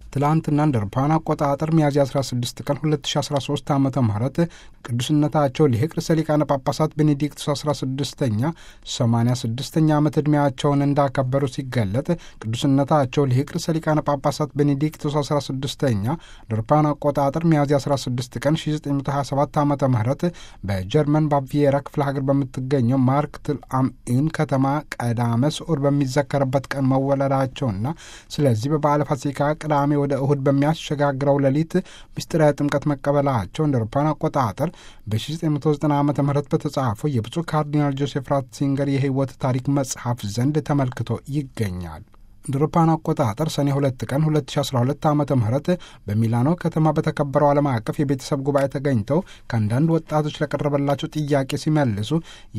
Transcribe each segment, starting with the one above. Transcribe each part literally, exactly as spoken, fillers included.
ትላንትና እንደ አውሮፓውያን አቆጣጠር ሚያዝያ አስራ ስድስት ቀን ሁለት ሺ አስራ ሶስት ዓመተ ምህረት ቅዱስነታቸው ሊቅ ርዕሰ ሊቃነ ጳጳሳት ቤኔዲክቱስ አስራ ስድስተኛ ሰማንያ ስድስተኛ ዓመት ዕድሜያቸውን እንዳከበሩ ሲገለጥ ቅዱስነታቸው ሊቅ ርዕሰ ሊቃነ ጳጳሳት ቤኔዲክቱስ አስራ ስድስተኛ እንደ አውሮፓውያን አቆጣጠር ሚያዝያ አስራ ስድስት ቀን ሺ ዘጠኝ መቶ ሀያ ሰባት ዓመተ ምህረት በጀርመን ባቪየራ ክፍለ ሀገር በምትገኘው ማርክትል አም ኢን ከተማ ቀዳመ ስዑር በሚዘከርበት ቀን መወለዳቸውና ስለዚህ በበዓለ ፋሲካ ቅዳሜ ወደ እሁድ በሚያሸጋግረው ሌሊት ምስጢረ ጥምቀት መቀበላቸው እንደ አውሮፓውያን አቆጣጠር በ1990 ዓመተ ምህረት በተጻፈው የብፁዕ ካርዲናል ጆሴፍ ራትሲንገር የሕይወት ታሪክ መጽሐፍ ዘንድ ተመልክቶ ይገኛል። እንደ አውሮፓውያን አቆጣጠር ሰኔ ሁለት ቀን ሁለት ሺ አስራ ሁለት ዓመተ ምህረት በሚላኖ ከተማ በተከበረው ዓለም አቀፍ የቤተሰብ ጉባኤ ተገኝተው ከአንዳንድ ወጣቶች ለቀረበላቸው ጥያቄ ሲመልሱ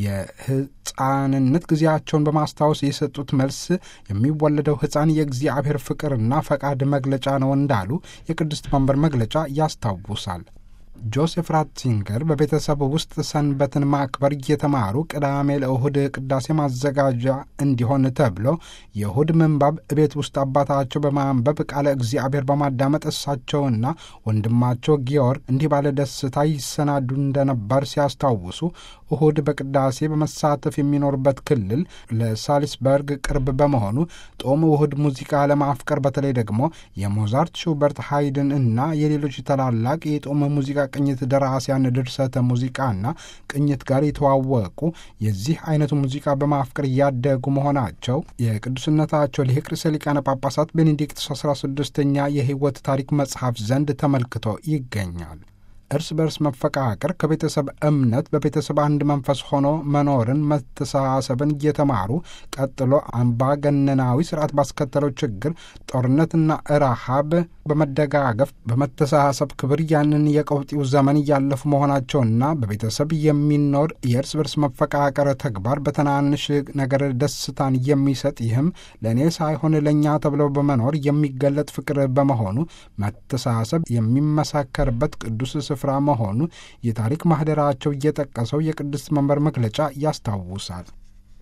የሕፃንነት ጊዜያቸውን በማስታወስ የሰጡት መልስ የሚወለደው ሕፃን የእግዚአብሔር ፍቅርና ፈቃድ መግለጫ ነው እንዳሉ የቅድስት መንበር መግለጫ ያስታውሳል። ጆሴፍ ራትሲንገር በቤተሰብ ውስጥ ሰንበትን ማክበር እየተማሩ ቅዳሜ ለእሁድ ቅዳሴ ማዘጋጃ እንዲሆን ተብሎ የእሁድ ምንባብ እቤት ውስጥ አባታቸው በማንበብ ቃለ እግዚአብሔር በማዳመጥ እሳቸውና ወንድማቸው ጊዮርግ እንዲህ ባለ ደስታ ይሰናዱ እንደነበር ሲያስታውሱ እሁድ በቅዳሴ በመሳተፍ የሚኖርበት ክልል ለሳሊስበርግ ቅርብ በመሆኑ ጦም እሁድ ሙዚቃ ለማፍቀር በተለይ ደግሞ የሞዛርት፣ ሹበርት፣ ሃይድን እና የሌሎች ታላላቅ የጦም ሙዚቃ ቅኝት ደራሲያን ድርሰተ ሙዚቃና ቅኝት ጋር የተዋወቁ የዚህ አይነቱ ሙዚቃ በማፍቀር እያደጉ መሆናቸው የቅዱስነታቸው ሊቅ ርዕሰ ሊቃነ ጳጳሳት ቤኔዲክቱስ አስራ ስድስተኛ የሕይወት ታሪክ መጽሐፍ ዘንድ ተመልክቶ ይገኛል። እርስ በርስ መፈቃቀር ከቤተሰብ እምነት በቤተሰብ አንድ መንፈስ ሆኖ መኖርን መተሳሰብን እየተማሩ ቀጥሎ አምባገነናዊ ስርዓት ባስከተለው ችግር ጦርነትና ረሃብ በመደጋገፍ በመተሳሰብ ክብር ያንን የቀውጢው ዘመን እያለፉ መሆናቸውና በቤተሰብ የሚኖር የእርስ በርስ መፈቃቀር ተግባር በትናንሽ ነገር ደስታን የሚሰጥ ይህም ለእኔ ሳይሆን ለእኛ ተብለው በመኖር የሚገለጥ ፍቅር በመሆኑ መተሳሰብ የሚመሰከርበት ቅዱስ ስፍራ መሆኑ የታሪክ ማህደራቸው እየጠቀሰው የቅድስት መንበር መግለጫ ያስታውሳል።